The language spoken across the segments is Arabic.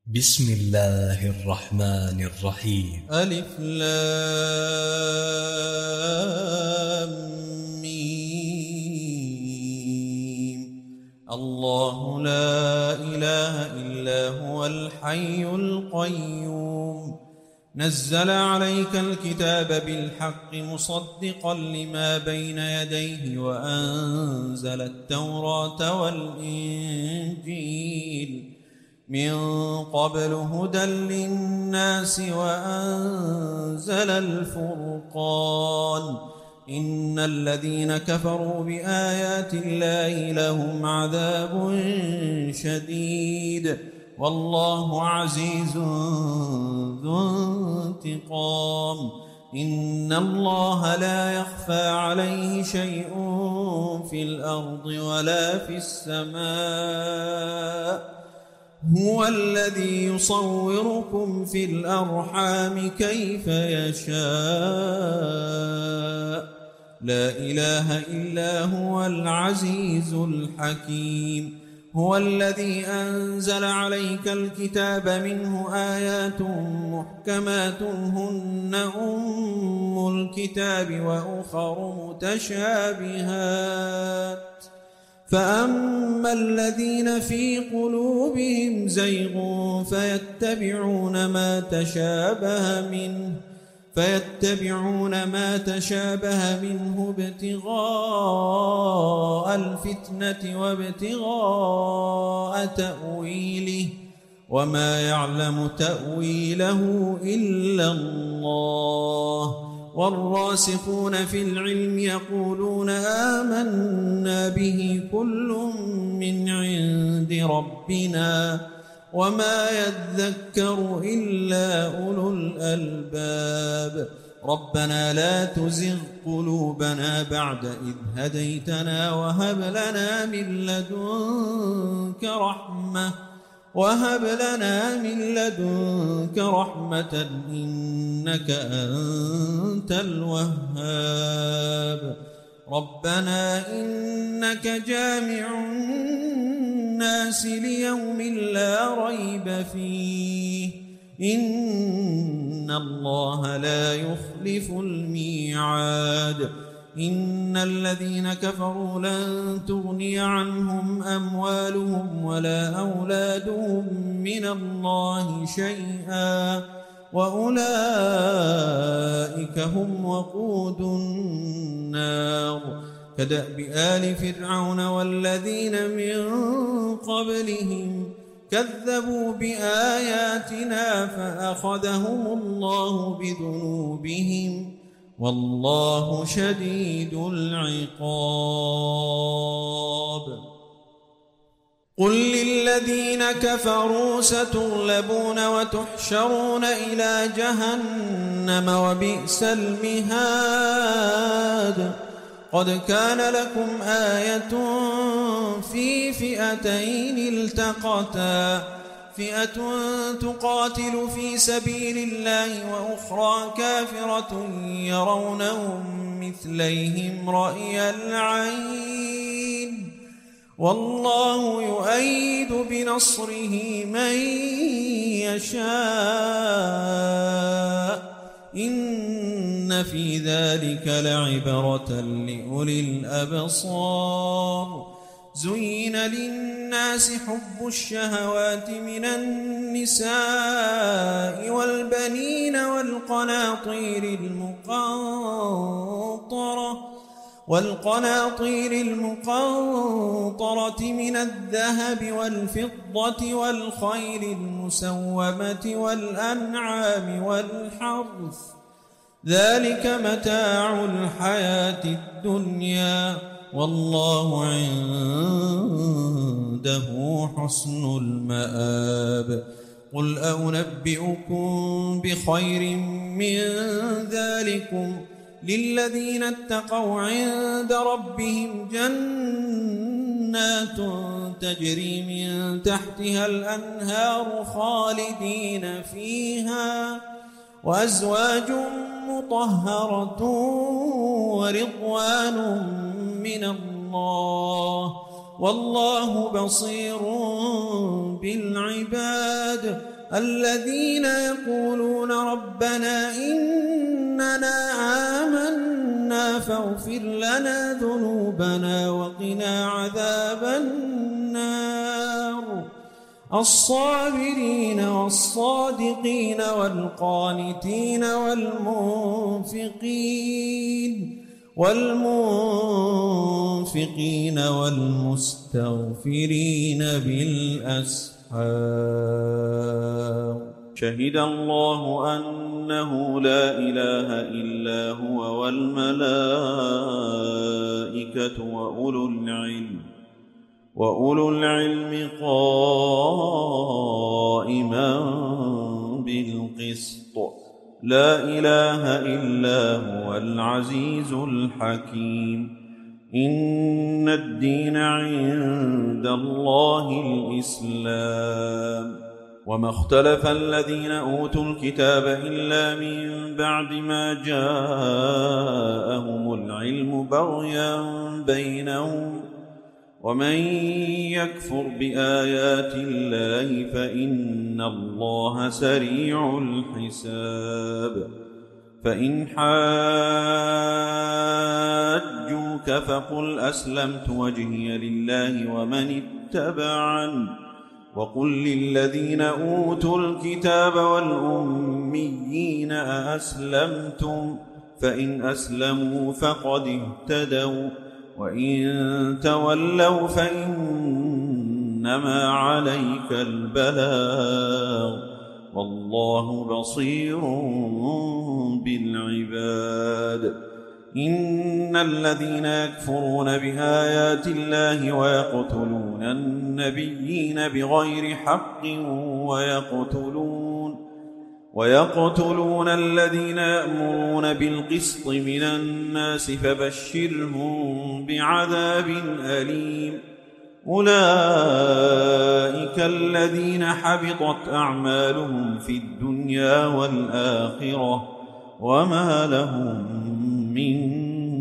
بسم الله الرحمن الرحيم. ألف لام ميم. الله لا إله إلا هو الحي القيوم نزل عليك الكتاب بالحق مصدقا لما بين يديه وأنزل التوراة والإنجيل من قبل هدى للناس وأنزل الفرقان إن الذين كفروا بآيات الله لهم عذاب شديد والله عزيز ذو انتقام إن الله لا يخفى عليه شيء في الأرض ولا في السماء هو الذي يصوركم في الأرحام كيف يشاء لا إله إلا هو العزيز الحكيم هو الذي أنزل عليك الكتاب منه آيات محكمات هن أم الكتاب وأخر متشابهات فأما الذين في قلوبهم زيغ فيتبعون ما تشابه منه ابتغاء الفتنة وابتغاء تأويله وما يعلم تأويله إلا الله والراسخون في العلم يقولون آمنا به كل من عند ربنا وما يذكر إلا أولو الألباب ربنا لا تزغ قلوبنا بعد إذ هديتنا وهب لنا من لدنك رحمة إنك أنت الوهاب ربنا إنك جامع الناس ليوم لا ريب فيه إن الله لا يخلف الميعاد إن الذين كفروا لن تغني عنهم أموالهم ولا أولادهم من الله شيئا وأولئك هم وقود النار كدأب آل فرعون والذين من قبلهم كذبوا بآياتنا فأخذهم الله بذنوبهم والله شديد العقاب قل للذين كفروا ستغلبون وتحشرون إلى جهنم وبئس المهاد قد كان لكم آية في فئتين التقتا فئة تقاتل في سبيل الله وأخرى كافرة يرونهم مثليهم رأي العين والله يؤيد بنصره من يشاء إن في ذلك لعبرة لأولي الأبصار زين للناس حب الشهوات من النساء والبنين والقناطير المقنطرة من الذهب والفضة والخيل المسومة والأنعام والحرث ذلك متاع الحياة الدنيا والله عنده حسن المآب قل أنبئكم بخير من ذلكم للذين اتقوا عند ربهم جنات تجري من تحتها الأنهار خالدين فيها وأزواج مطهرة ورضوان من الله والله بصير بالعباد الذين يقولون ربنا إننا آمنا فاغفر لنا ذنوبنا وقنا عذاب النار الصابرين والصادقين والقانتين والمنفقين والمستغفرين بالأسحار شهد الله أنه لا إله إلا هو والملائكة وأولو العلم قائما بالقسط لا إله إلا هو العزيز الحكيم إن الدين عند الله الإسلام وما اختلف الذين أوتوا الكتاب إلا من بعد ما جاءهم العلم بغيا بينهم ومن يكفر بآيات الله فإن الله سريع الحساب فإن حاجوك فقل أسلمت وجهي لله ومن اتبعني وقل للذين أوتوا الكتاب والأميين أأسلمتم فإن أسلموا فقد اهتدوا وإن تولوا فإنما عليك البلاغ والله بصير بالعباد إن الذين يكفرون بآيات الله ويقتلون النبيين بغير حق ويقتلون الذين يأمرون بالقسط من الناس فبشرهم بعذاب أليم أولئك الذين حبطت أعمالهم في الدنيا والآخرة وما لهم من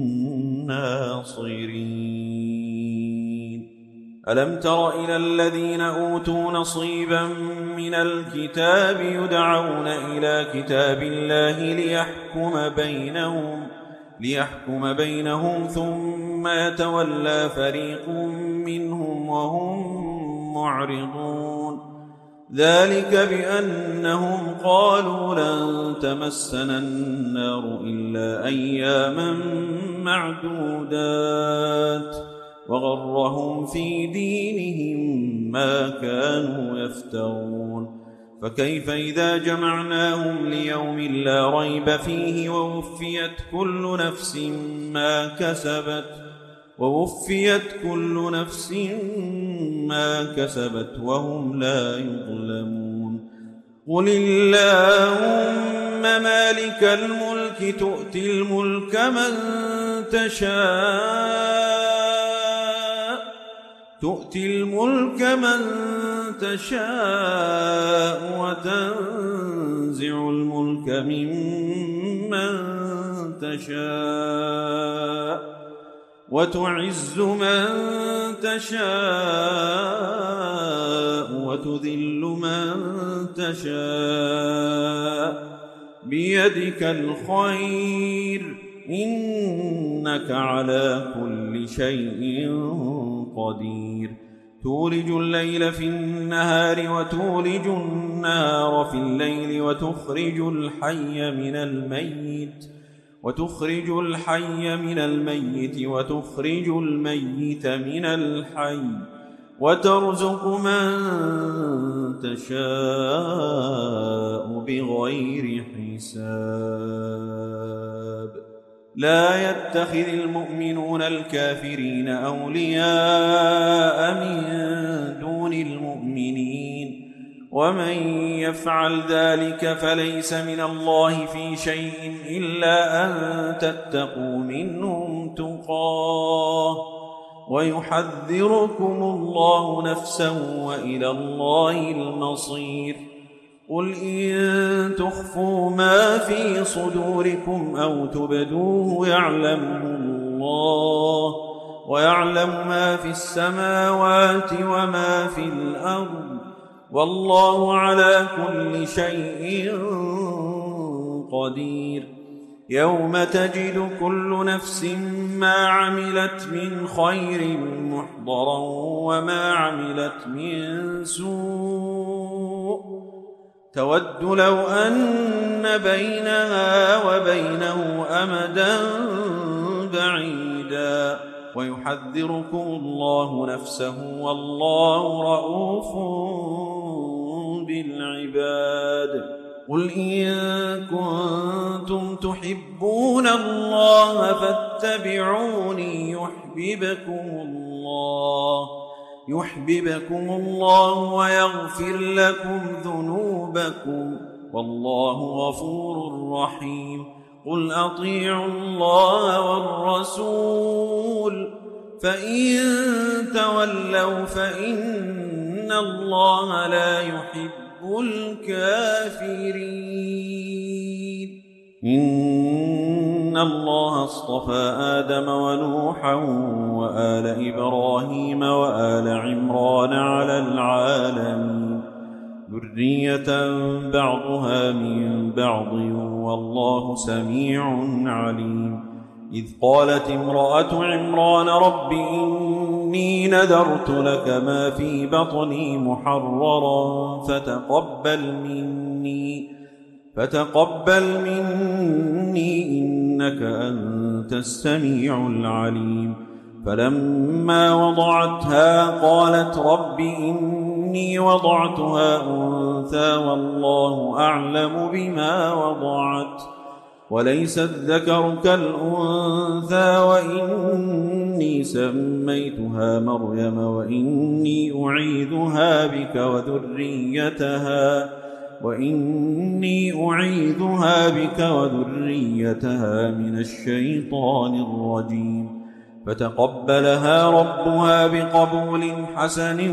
ناصرين ألم تر إلى الذين أوتوا نصيبا من الكتاب يدعون إلى كتاب الله ليحكم بينهم ثم يتولى فريق منهم وهم معرضون ذلك بأنهم قالوا لن تمسنا النار إلا أياما معدودات وغرهم في دينهم ما كانوا يفترون فكيف إذا جمعناهم ليوم لا ريب فيه ووفيت كل نفس ما كسبت وهم لا يظلمون قل اللهم مالك الملك تؤتي الملك من تشاء وتنزع الملك ممن تشاء وتعز من تشاء وتذل من تشاء بيدك الخير إنك على كل شيء قدير تولج الليل في النهار وتولج النهار في الليل وتخرج الحي من الميت وتخرج الميت من الحي وترزق من تشاء بغير حساب لا يتخذ المؤمنون الكافرين أولياء من دون المؤمنين ومن يفعل ذلك فليس من الله في شيء إلا أن تتقوا منهم تقاه ويحذركم الله نفسا وإلى الله المصير قل إن تخفوا ما في صدوركم أو تبدوه يعلمه الله ويعلم ما في السماوات وما في الأرض، والله على كل شيء قدير. يوم تجد كل نفس ما عملت من خير محضرا وما عملت من سوء، تود لو أن بينها وبينه أمدا بعيدا، ويحذركم الله نفسه، والله رءوف بالعباد. قل إن كنتم تحبون الله فاتبعوني يحببكم الله ويغفر لكم ذنوبكم، والله غفور رحيم. قل أطيعوا الله والرسول، فإن تولوا فإن الله لا يحب الكافرين. إن الله اصطفى آدم ونوحا وآل إبراهيم وآل عمران على العالمين، ذرية بعضها من بعض، والله سميع عليم. إذ قالت امرأة عمران رب إني نذرت لك ما في بطني محررا فتقبل مني إنك أنت السميع العليم. فلما وضعتها قالت رب إني وضعتها أنثى والله أعلم بما وضعت وليس الذكر كالأنثى، وإني سميتها مريم وإني أعيذها بك وذريتها من الشيطان الرجيم. فتقبلها ربها بقبول حسن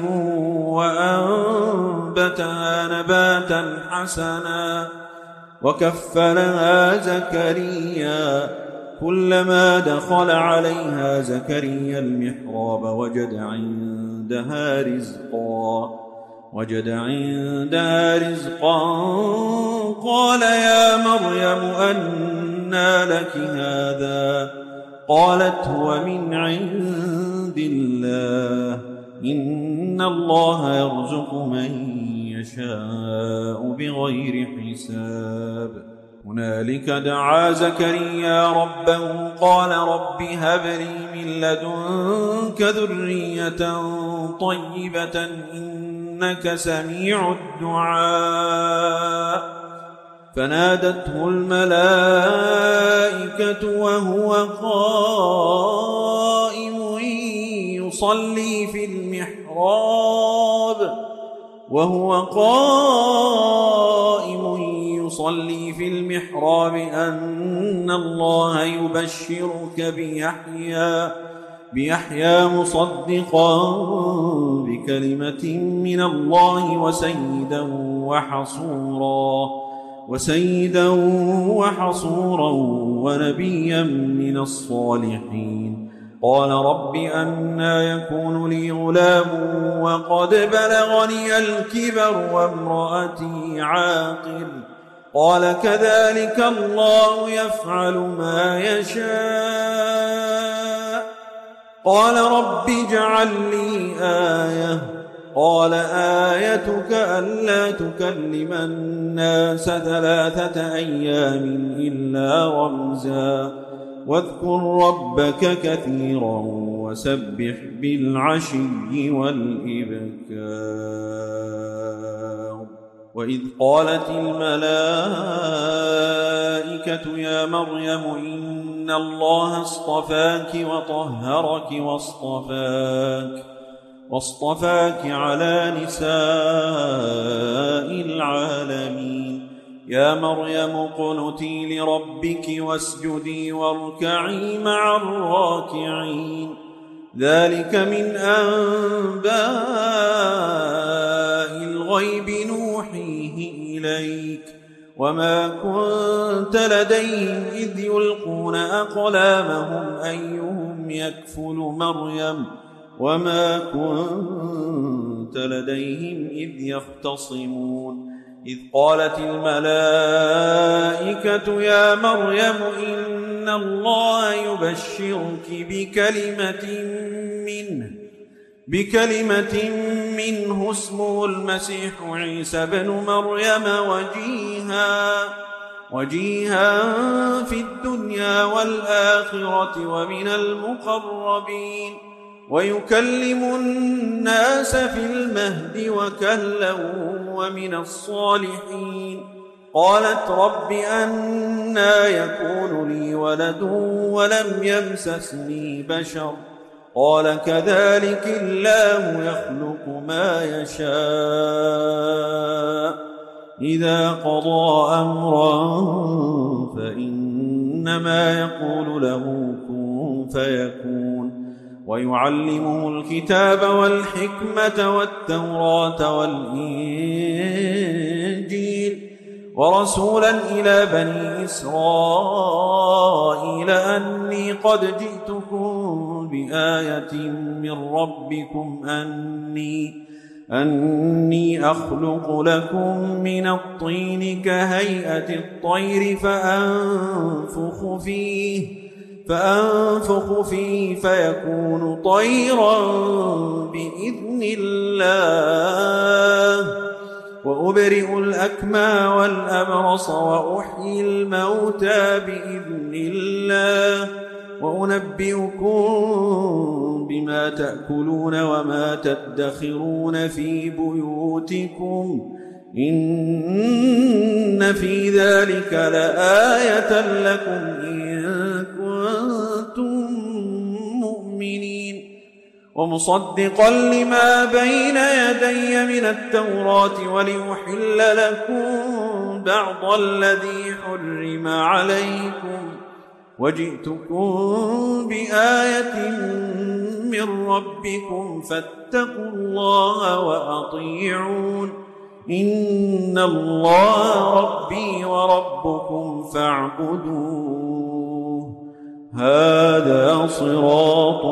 وأنبتها نباتا حسنا، وكفلها زكريا. كلما دخل عليها زكريا المحراب وجد عندها رزقا قال يا مريم أنى لك هذا؟ قالت هو من عند الله، إن الله يرزق من يشاء بغير حساب. هنالك دعا زكريا ربه قال رب هب لي من لدنك ذرية طيبة إنك سميع الدعاء. فنادته الملائكة وهو قائم يصلي في المحراب أن الله يبشرك بيحيى مصدقا بكلمة من الله وسيدا وحصورا ونبيا من الصالحين. قال رب أنى يكون لي غلام وقد بلغني الكبر وامرأتي عاقر؟ قال كذلك الله يفعل ما يشاء. قال رب اجعل لي آية. قال آيتك ألا تكلم الناس 3 أيام إلا رمزا، واذكر ربك كثيرا وسبح بالعشي والإبكار. وإذ قالت الملائكة يا مريم إن الله اصطفاك وطهرك واصطفاك على نساء العالمين. يا مريم اقنتي لربك واسجدي واركعي مع الراكعين. ذلك من أنباء الغيب نوحيه إليك، وما كنت لديهم إذ يلقون أقلامهم أيهم يكفل مريم وما كنت لديهم إذ يختصمون إذ قالت الملائكة يا مريم إن الله يبشرك بكلمة منه اسمه المسيح عيسى بن مريم وجيها في الدنيا والآخرة ومن المقربين ويكلم الناس في المهد وكهلا ومن الصالحين قالت رب أنى يكون لي ولد ولم يمسسني بشر قال كذلك الله يخلق ما يشاء إذا قضى أمرا فإنما يقول له كن فيكون ويعلمه الكتاب والحكمة والتوراة والإنجيل ورسولا إلى بني إسرائيل أني قد جئتكم بآية من ربكم أني أخلق لكم من الطين كهيئة الطير فأنفخ فيه فيكون طيرا بإذن الله وأبرئ الأكمى والأبرص وأحيي الموتى بإذن الله وأنبئكم بما تأكلون وما تدخرون في بيوتكم إن في ذلك لآية لكم إن كنتم مؤمنين ومصدقا لما بين يدي من التوراة ولأحل لكم بعض الذي حرم عليكم وجئتكم بآية من ربكم فاتقوا الله وأطيعون إن الله ربي وربكم فاعبدوه هذا صراط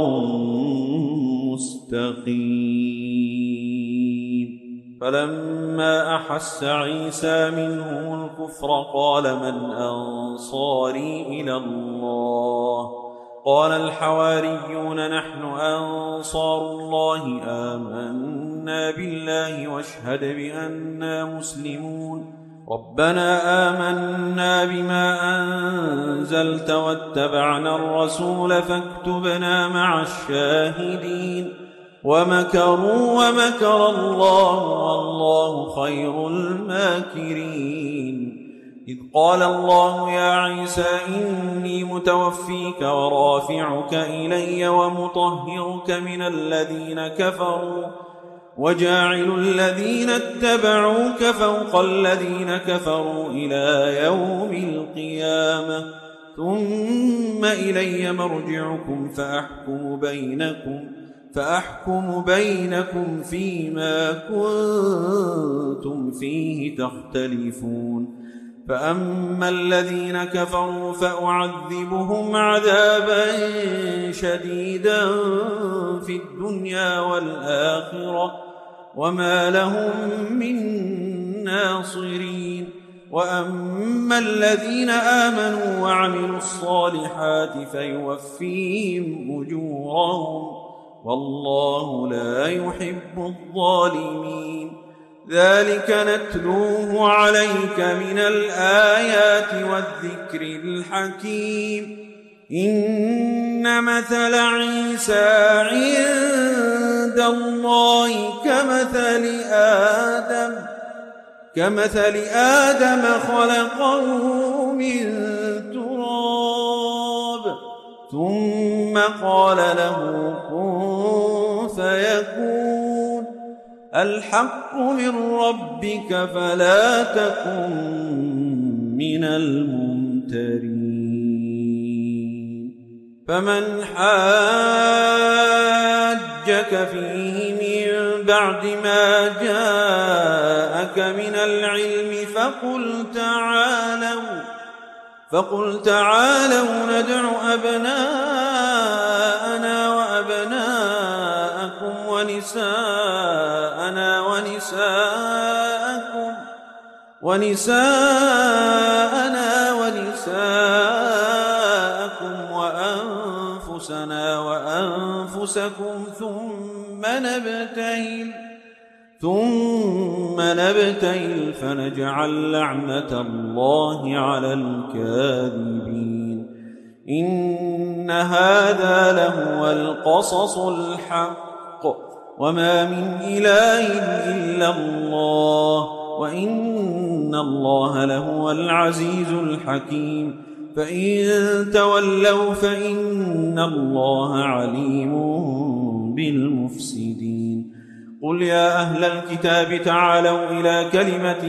مستقيم فلما أحس عيسى منهم الكفر قال من أنصاري إلى الله قال الحواريون نحن أنصار الله آمنا بالله واشهد بأننا مسلمون ربنا آمنا بما أنزلت واتبعنا الرسول فاكتبنا مع الشاهدين ومكروا ومكر الله والله خير الماكرين إذ قال الله يا عيسى إني متوفيك ورافعك إلي ومطهرك من الذين كفروا وجاعل الذين اتبعوك فوق الذين كفروا إلى يوم القيامة ثم إلي مرجعكم فأحكم بينكم فيما كنتم فيه تختلفون فأما الذين كفروا فأعذبهم عذابا شديدا في الدنيا والآخرة وما لهم من ناصرين وأما الذين آمنوا وعملوا الصالحات فيوفيهم أجورهم والله لا يحب الظالمين ذلك نتلوه عليك من الآيات والذكر الحكيم إن مثل عيسى عند الله كمثل آدم خلقه من تراب ثم قال له كن فيكون الحق من ربك فلا تكن من الممترين فمن حاجك فيه من بعد ما جاءك من العلم فقل تعالوا ندع أبناءنا وأبناءكم ونساءنا ونساءكم وأنفسنا وأنفسكم ثم نبتهل فنجعل لعنة الله على الكاذبين. إن هذا لهو القصص الحق وما من إله إلا الله وإن الله لهو العزيز الحكيم. فإن تولوا فإن الله عليم بالمفسدين. قل يا أهل الكتاب تعالوا إلى كلمة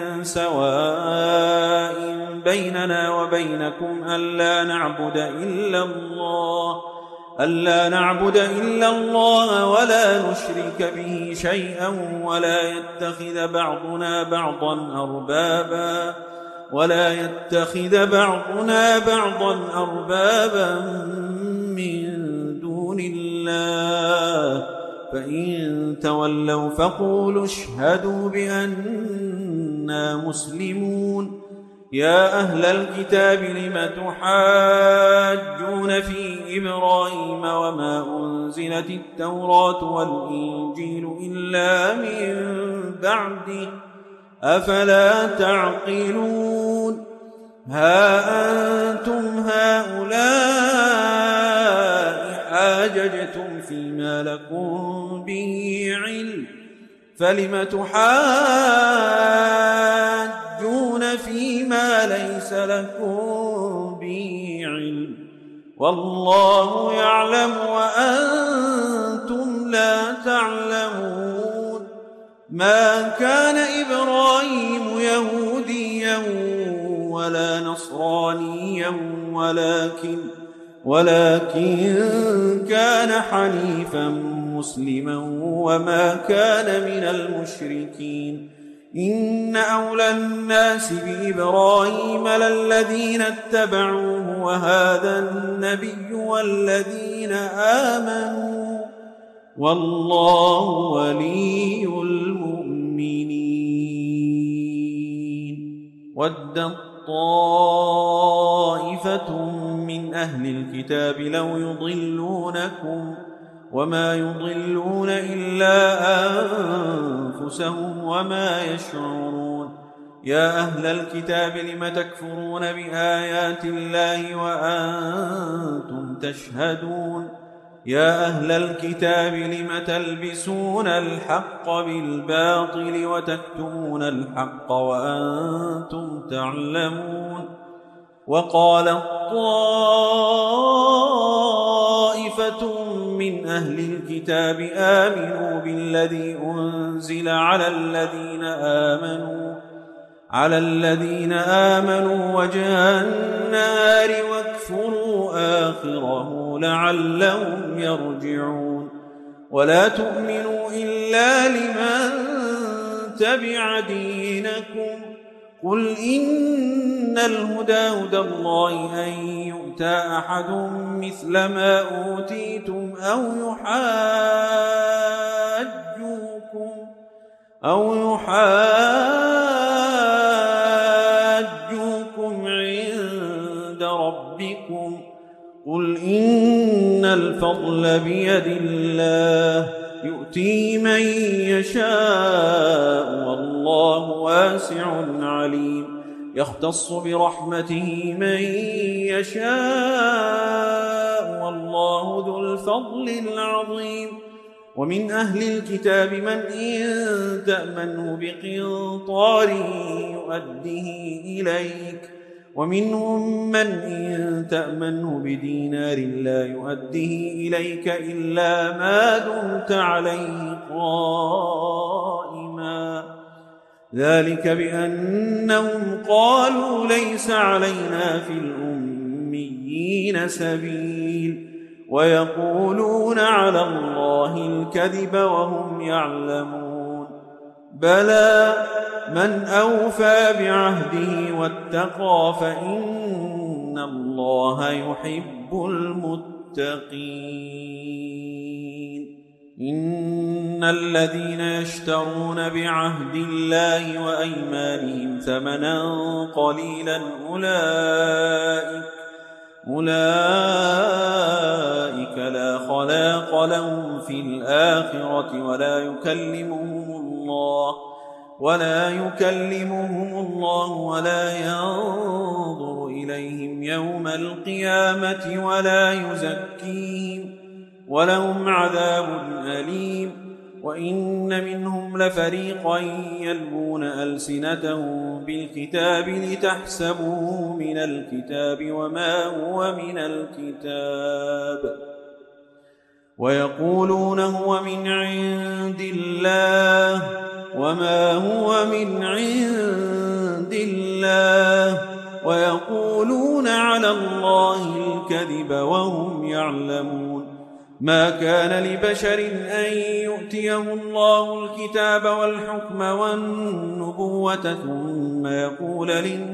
سواء بيننا وبينكم ألا نعبد إلا الله ولا نشرك به شيئا ولا يتخذ بعضنا بعضا أربابا من دون الله. فإن تولوا فقولوا اشهدوا بأننا مسلمون. يا أهل الكتاب لم تحاجون في إبراهيم وما أنزلت التوراة والإنجيل إلا من بعده أفلا تعقلون. ها أنتم هؤلاء حاججتم فيما لكم به علم فلم تحاجون فيما ليس لكم به علم والله يعلم وأنتم لا تعلمون. ما كان إبراهيم يهوديا ولا نصرانيا ولكن كان حنيفا مسلما وما كان من المشركين. إن أولى الناس بإبراهيم للذين اتبعوه وهذا النبي والذين آمنوا والله ولي المؤمنين. ودت طائفة من أهل الكتاب لو يضلونكم وما يضلون إلا أنفسهم وما يشعرون. يا أهل الكتاب لم تكفرون بآيات الله وأنتم تشهدون. يا أهل الكتاب لم تلبسون الحق بالباطل وتكتمون الحق وأنتم تعلمون. وقالت طائفة من أهل الكتاب آمنوا بالذي أنزل على الذين آمنوا وجه النار واكفروا آخره لعلهم يرجعون. ولا تؤمنوا إلا لمن تبع دينكم قل إن الهدى هدى الله أن يؤتى أحد مثل ما أوتيتم أو يحاجوكم عند ربكم قل إن الفضل بيد الله يؤتي من يشاء والله واسع عليم. يختص برحمته من يشاء والله ذو الفضل العظيم. ومن أهل الكتاب من إن تأمنه بقنطار يؤده إليك ومنهم من إن تأمنه بدينار لا يؤده إليك إلا ما دمت عليه قائما ذلك بأنهم قالوا ليس علينا في الأميين سبيل ويقولون على الله الكذب وهم يعلمون. بلى من أوفى بعهده واتقى فإن الله يحب المتقين. إن الذين يشترون بعهد الله وأيمانهم ثمنا قليلا أولئك لا خلاق لهم في الآخرة ولا يكلمهم الله ولا ينظر إليهم يوم القيامة ولا يزكيهم ولهم عذاب أليم. وإن منهم لفريقا يلوون ألسنتهم بالكتاب لتحسبوه من الكتاب وما هو من الكتاب ويقولون هو من عند الله وما هو من عند الله ويقولون على الله الكذب وهم يعلمون. ما كان لبشر أن يؤتيه الله الكتاب والحكم والنبوة ثم يقول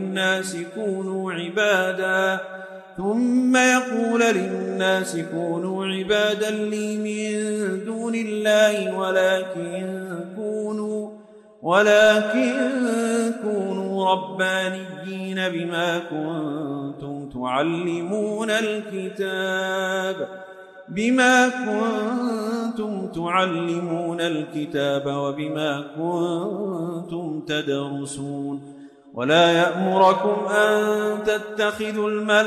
للناس كونوا عبادا لي من دون الله ولكن كونوا ربانيين بما كنتم تعلمون الكتاب وبما كنتم تدرسون. ولا يأمركم أن تتخذوا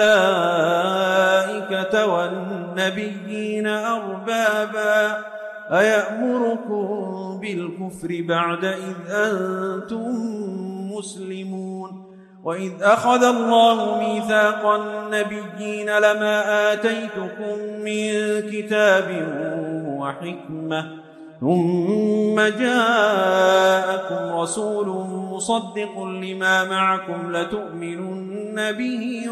الملائكة والنبيين أربابا أيأمركم بالكفر بعد إذ أنتم مسلمون. وإذ أخذ الله ميثاق النبيين لما آتيتكم من كتاب وحكمة ثم جاءكم رسول مصدق لما معكم لتؤمنن به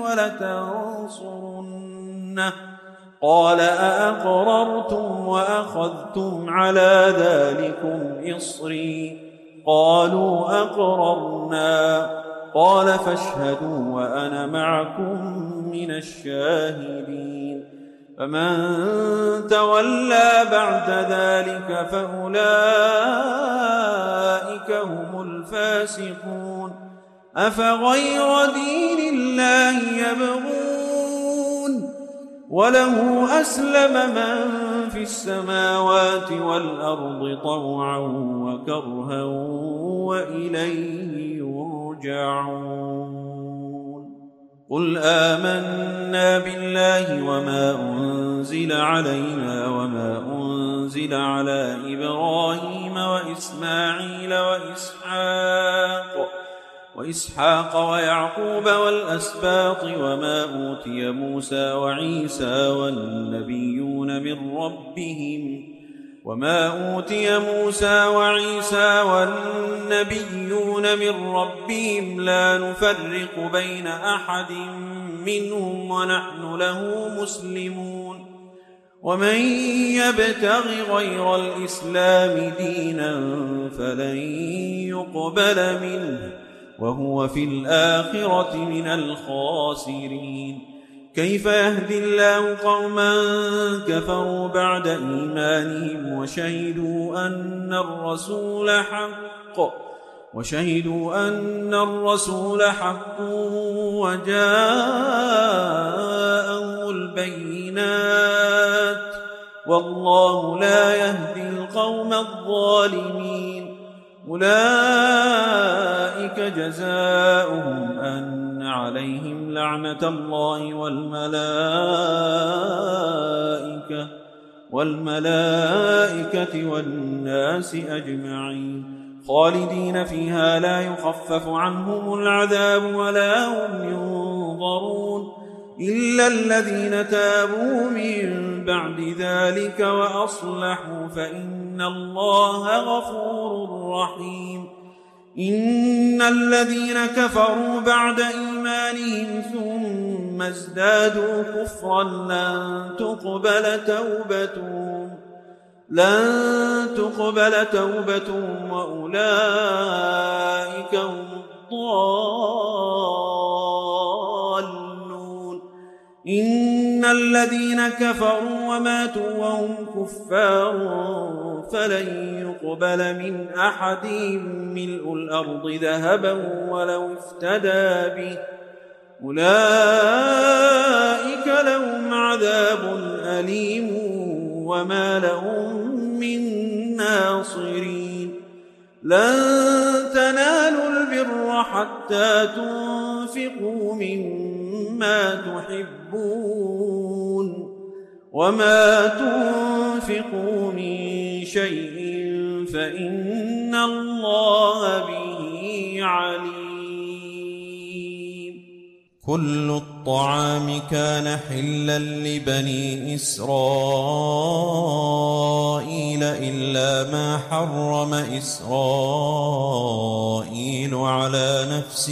ولتنصرنه قال أأقررتم وأخذتم على ذلكم إصري قالوا أقررنا قال فاشهدوا وأنا معكم من الشاهدين. فمن تولى بعد ذلك فأولئك هم الفاسقون. أفغير دين الله يبغون وله أسلم من في السماوات والأرض طوعا وكرها وإليه يرجعون. قل آمنا بالله وما أنزل علينا وما أنزل على إبراهيم وإسماعيل وإسحاق ويعقوب والأسباط وما أوتي موسى وعيسى والنبيون من ربهم لا نفرق بين أحد منهم ونحن له مسلمون. ومن يبتغ غير الإسلام دينا فلن يقبل منه وهو في الآخرة من الخاسرين. كيف يهدي الله قوما كفروا بعد إيمانهم وشهدوا أن الرسول حق وجاءهم البينات والله لا يهدي القوم الظالمين. أولئك جزاؤهم أن عليهم لعنة الله والملائكة والناس أجمعين خالدين فيها لا يخفف عنهم العذاب ولا هم ينظرون إلا الذين تابوا من بعد ذلك وأصلحوا فإن الله غفور رحيم. إن الذين كفروا بعد إيمانهم ثم ثم ازدادوا كفرا لن تقبل توبتهم وأولئك هم الضالون. إن الذين كفروا وماتوا وهم كفار فلن يقبل من أحدهم ملء الأرض ذهبا ولو افتدى به، أولئك لهم عذاب أليم وما لهم من ناصرين. لن تنالوا البر حتى تنفقوا مما تحبون، وما تنفقوا من شيء فإن الله به عليم. كل الطعام كان حلا لبني إسرائيل إلا ما حرم إسرائيل على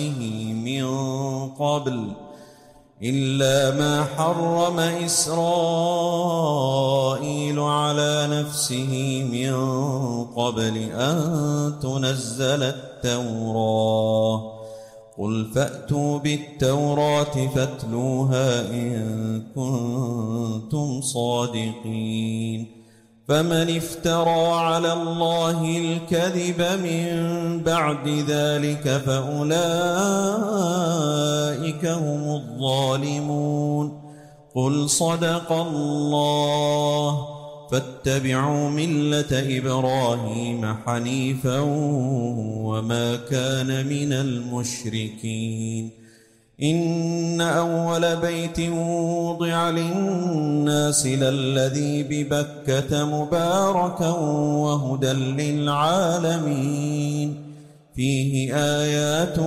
نفسه من قبل أن تنزل التوراة. قل فأتوا بالتوراة فاتلوها إن كنتم صادقين. فمن افترى على الله الكذب من بعد ذلك فأولئك هم الظالمون. قل صدق الله، فاتبعوا ملة إبراهيم حنيفا وما كان من المشركين. إن أول بيت وضع للناس للذي ببكة مباركا وهدى للعالمين، فيه آيات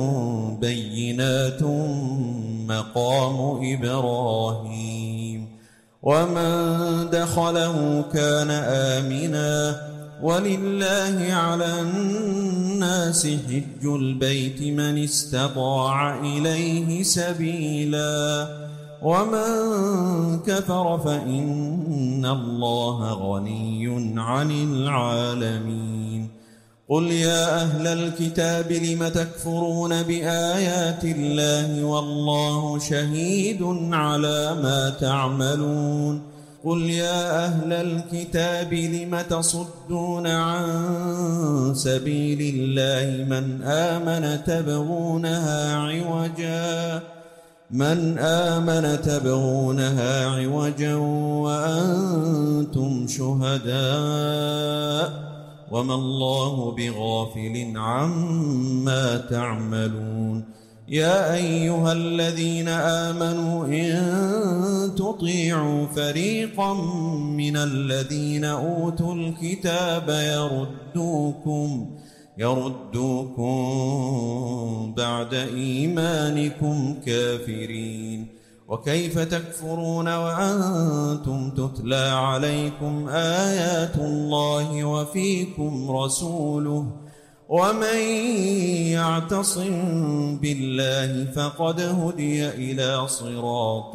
بينات مقام إبراهيم، ومن دخله كان آمنا، ولله على الناس حج البيت من استطاع إليه سبيلا، ومن كفر فإن الله غني عن العالمين. قل يا أهل الكتاب لم تكفرون بآيات الله والله شهيد على ما تعملون. قل يا أهل الكتاب لم تصدون عن سبيل الله من آمن تبغونها عوجا وأنتم شهداء وما الله بغافل عما تعملون. يا أيها الذين آمنوا إن تطيعوا فريقا من الذين أوتوا الكتاب يردوكم بعد إيمانكم كافرين. وكيف تكفرون وأنتم تتلى عليكم آيات الله وفيكم رسوله، ومن يعتصم بالله فقد هدي إلى صراط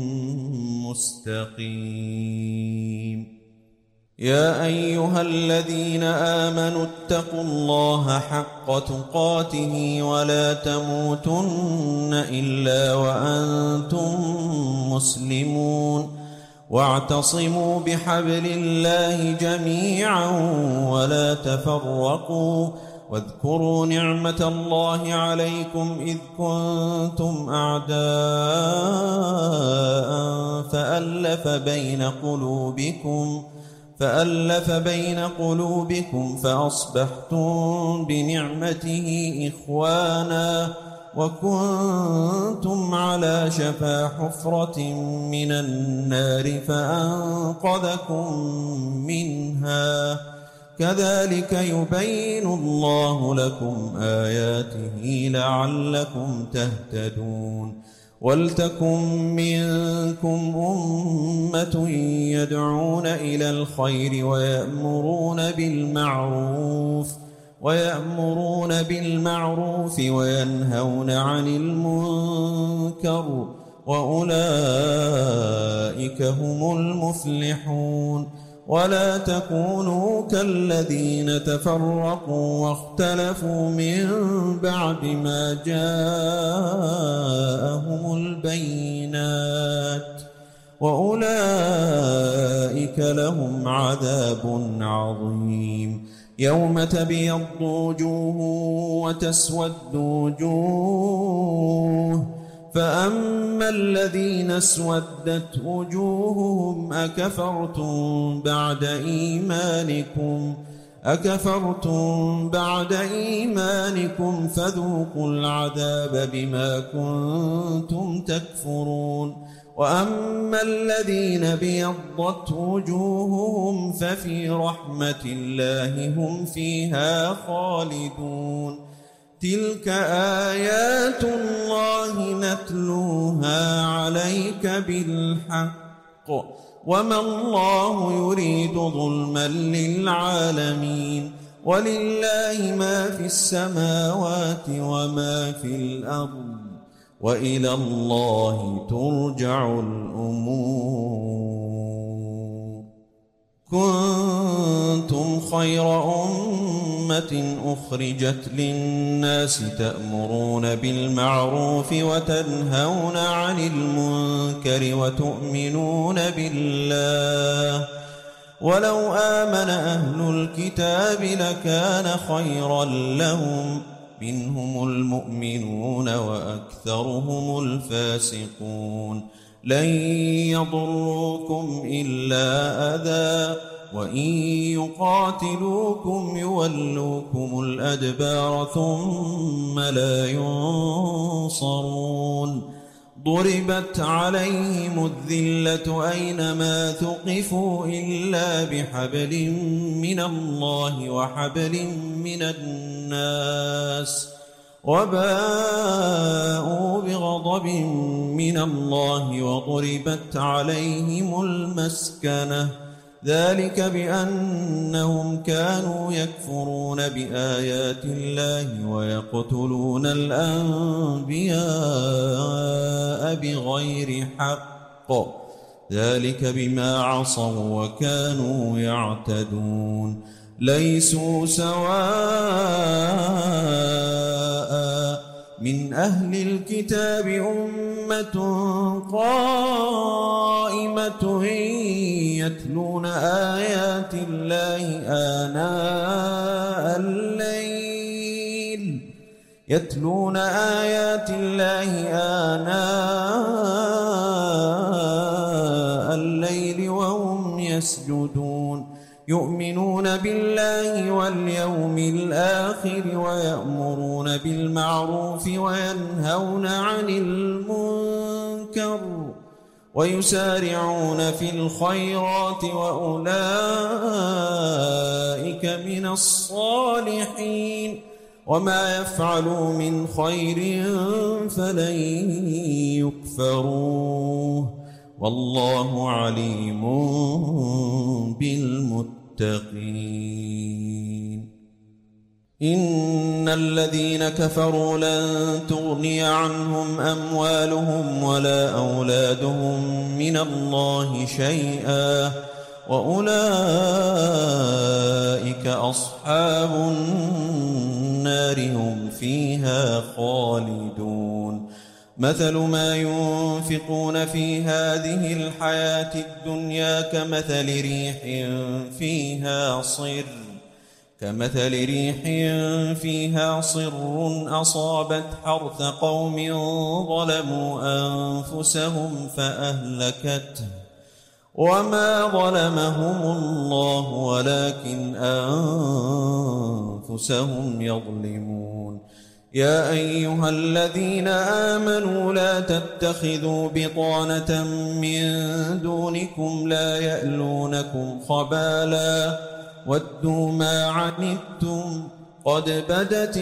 مستقيم. يا أيها الذين آمنوا اتقوا الله حق تقاته ولا تموتن إلا وأنتم مسلمون، واعتصموا بحبل الله جميعا ولا تفرقوا، واذكروا نعمة الله عليكم إذ كنتم أعداء فألف بين قلوبكم فأصبحتم بنعمته إخوانا، وكنتم على شفا حفرة من النار فأنقذكم منها. كذلك يبين الله لكم آياته لعلكم تهتدون. ولتكن منكم أمة يدعون إلى الخير ويأمرون بالمعروف وينهون عن المنكر، وأولئك هم المفلحون. ولا تكونوا كالذين تفرقوا واختلفوا من بعد ما جاءهم البينات، وأولئك لهم عذاب عظيم. يوم تبيض وجوه وتسود وجوه، فأما الذين اسودت وجوههم أكفرتم بعد إيمانكم فذوقوا العذاب بما كنتم تكفرون. وأما الذين ابيضت وجوههم ففي رحمة الله هم فيها خالدون. تلك آيات الله نتلوها عليك بالحق، وما الله يريد ظلما للعالمين. ولله ما في السماوات وما في الأرض، وإلى الله ترجع الأمور. كنتم خير أمة أخرجت للناس تأمرون بالمعروف وتنهون عن المنكر وتؤمنون بالله. ولو آمن أهل الكتاب لكان خيرا لهم، منهم المؤمنون وأكثرهم الفاسقون. لن يضروكم إلا أذى، وإن يقاتلوكم يولوكم الأدبار ثم لا ينصرون. ضربت عليهم الذلة أينما ثقفوا إلا بحبل من الله وحبل من الناس، وباءوا بغضب من الله وضربت عليهم المسكنة. ذلك بأنهم كانوا يكفرون بآيات الله ويقتلون الأنبياء بغير حق، ذلك بما عصوا وكانوا يعتدون. ليسوا سواء من أهل الكتاب أمة قائمة يتلون آيات الله آناء الليل وهم يسجدون. يؤمنون بالله واليوم الآخر ويأمرون بالمعروف وينهون عن المنكر ويسارعون في الخيرات وأولئك من الصالحين. وما يفعلوا من خير فلن يكفروه، والله عليم بالمتقين. إن الذين كفروا لن تغني عنهم أموالهم ولا أولادهم من الله شيئا، وأولئك أصحاب النار هم فيها خالدون. مثل ما ينفقون في هذه الحياة الدنيا كمثل ريح فيها صر أصابت حرث قوم ظلموا أنفسهم فأهلكته، وما ظلمهم الله ولكن أنفسهم يظلمون. يا أيها الذين آمنوا لا تتخذوا بطانة من دونكم لا يألونكم خبالا ودوا ما عنتم قد بدت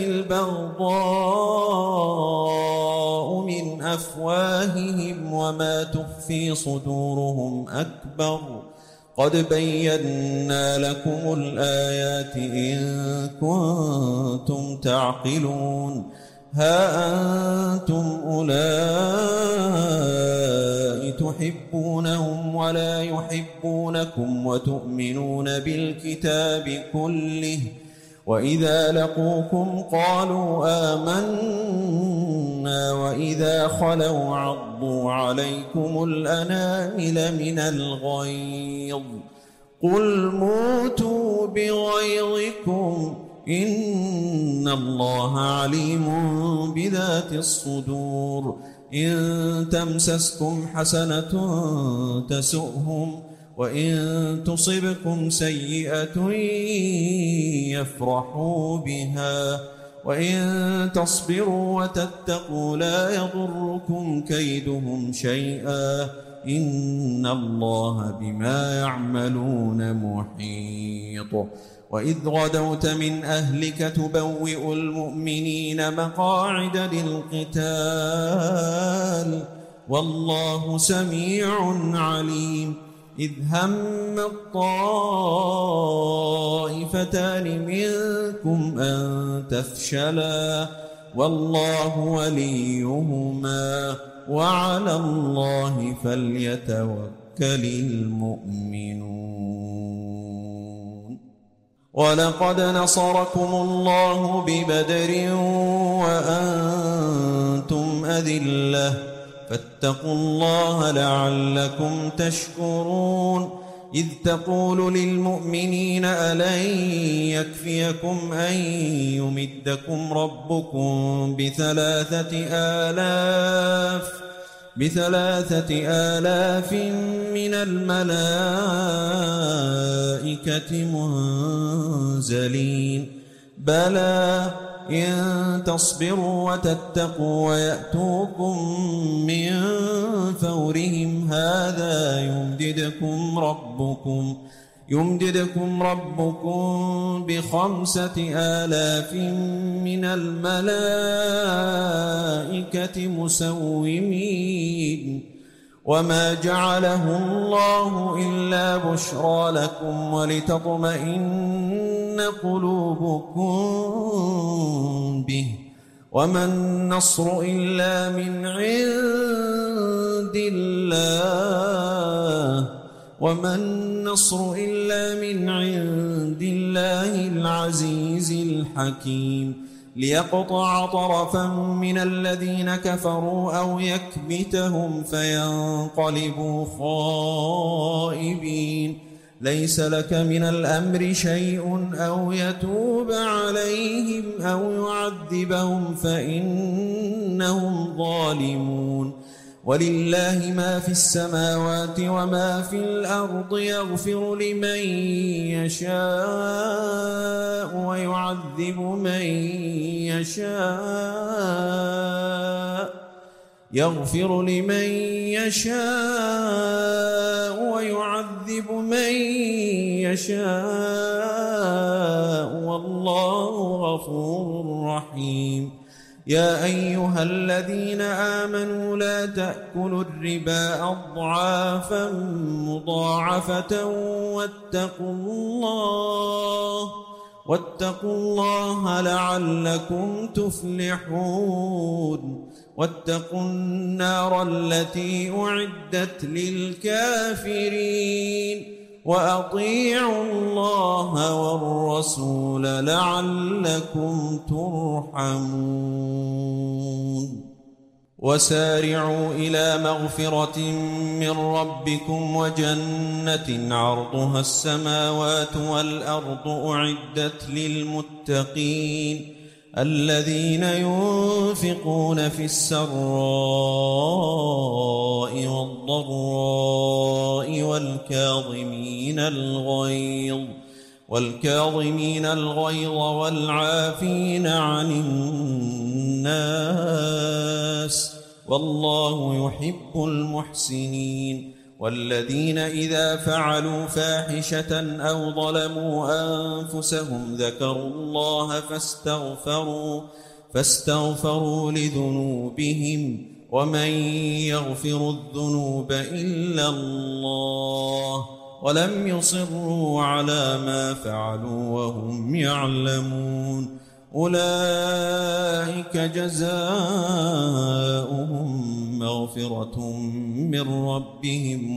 البغضاء من أفواههم وما تخفي صدورهم أكبر. قد بينا لكم الآيات إن كنتم تعقلون. ها أنتم أولئك تحبونهم ولا يحبونكم وتؤمنون بالكتاب كله وإذا لقوكم قالوا آمنا وإذا خلوا عضوا عليكم الأنامل من الغيظ قل موتوا بغيظكم إن الله عليم بذات الصدور إن تمسسكم حسنة تسؤهم وإن تصبكم سيئة يفرحوا بها وإن تصبروا وتتقوا لا يضركم كيدهم شيئا إن الله بما يعملون محيط وإذ غدوت من أهلك تبوئ المؤمنين مقاعد للقتال والله سميع عليم إذ هم الطائفتان منكم أن تفشلا والله وليهما وعلى الله فليتوكل المؤمنون ولقد نصركم الله ببدر وأنتم أذلة فاتقوا الله لعلكم تشكرون إذ تقول للمؤمنين ألن يكفيكم أن يمدكم ربكم بثلاثة آلاف من الملائكة منزلين بلى إن تصبروا وتتقوا ويأتوكم من فورهم هذا يمددكم ربكم ب5,000 من الملائكة مسومين وما جعله الله إلا بشرى لكم ولتطمئن قلوبكم به وما النصر إلا من عند الله العزيز الحكيم ليقطع طرفا من الذين كفروا أو يكبتهم فينقلبوا خائبين ليس لك من الأمر شيء أو يتوب عليهم أو يعذبهم فإنهم ظالمون ولله ما في السماوات وما في الأرض يغفر لمن يشاء ويعذب من يشاء والله غفور رحيم يا أيها الذين آمنوا لا تأكلوا الربا أضعافا مضاعفة واتقوا الله لعلكم تفلحون واتقوا النار التي أعدت للكافرين وأطيعوا الله والرسول لعلكم ترحمون وسارعوا إلى مغفرة من ربكم وجنة عرضها السماوات والأرض أعدت للمتقين الذين ينفقون في السراء والضراء والكاظمين الغيظ والعافين عن الناس والله يحب المحسنين والذين إذا فعلوا فاحشة أو ظلموا أنفسهم ذكروا الله فاستغفروا لذنوبهم ومن يغفر الذنوب إلا الله ولم يصروا على ما فعلوا وهم يعلمون أولئك جزاؤهم مغفرة من ربهم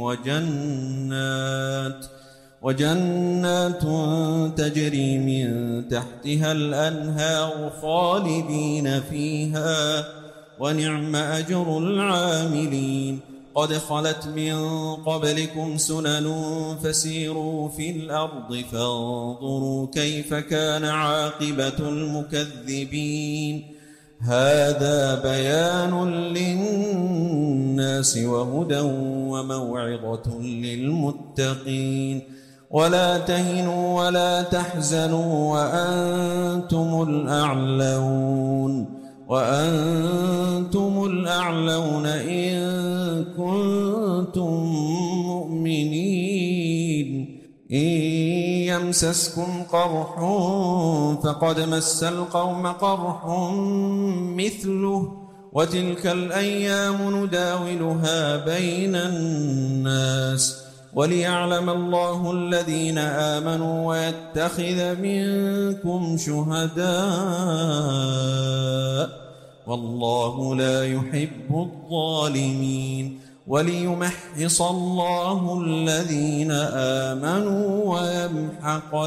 وجنات تجري من تحتها الأنهار خالدين فيها ونعم أجر العاملين. قد خلت من قبلكم سنن فسيروا في الأرض فانظروا كيف كان عاقبة المكذبين. هذا بيان للناس وهدى وموعظة للمتقين. ولا تهنوا ولا تحزنوا وأنتم الأعلون إن كنتم مؤمنين. إن يمسسكم قرح فقد مس القوم قرح مثله وتلك الأيام نداولها بين الناس وليعلم الله الذين آمنوا ويتخذ منكم شهداء والله لا يحب الظالمين. وليمحص الله الذين آمنوا ويمحق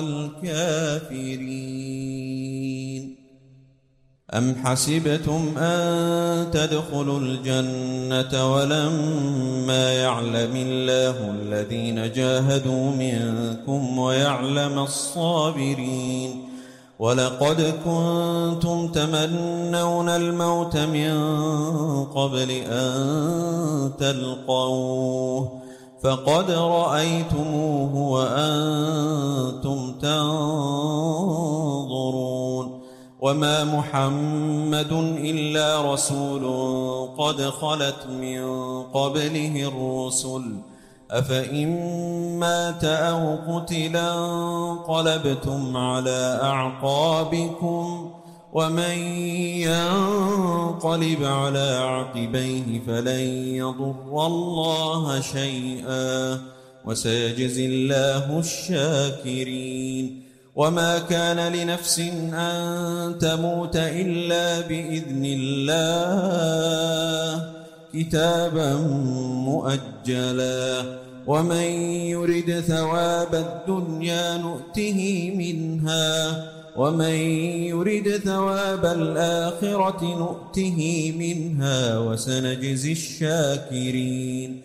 الكافرين. أم حسبتم أن تدخلوا الجنة ولما يعلم الله الذين جاهدوا منكم ويعلم الصابرين. ولقد كنتم تمنون الموت من قبل أن تلقوه فقد رأيتموه وأنتم تنظرون. وما محمد إلا رسول قد خلت من قبله الرسل أفإن مات أو قتلا انقلبتم على أعقابكم ومن ينقلب على عقبيه فلن يضر الله شيئا وسيجزي الله الشاكرين. وما كان لنفس أن تموت إلا بإذن الله كتابا مؤجلا ومن يرد ثواب الدنيا نؤته منها ومن يرد ثواب الآخرة نؤته منها وسنجزي الشاكرين.